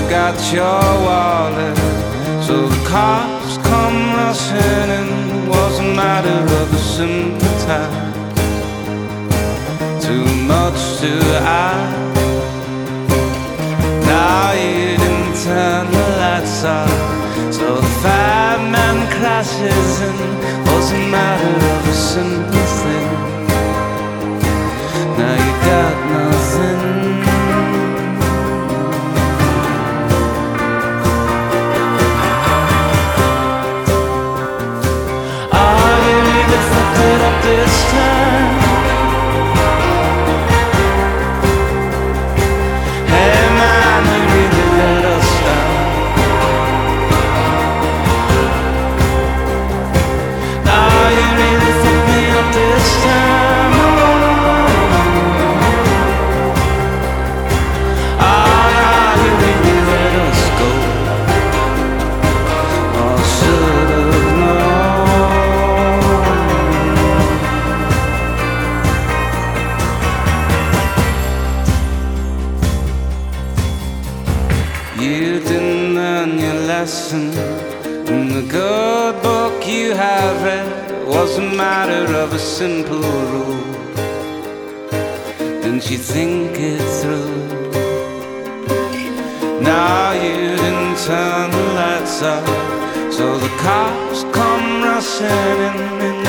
forgot your wallet, so the cops come rushing in. Was a matter of a simple time, too much to ask. Now you didn't turn the lights off, so the fireman crashes in. Was a matter of a simple thing. Now you got nothing. Oh, you really fucked it up this time. Hey man, you really let us down. Oh, you really fucked me up this time. Oh, now you really let us go. Oh, should've known. You didn't learn your lesson in the good book you have read. It was a matter of a simple rule. Didn't you think it through? Now you didn't turn the lights off, so the cops come rushing in.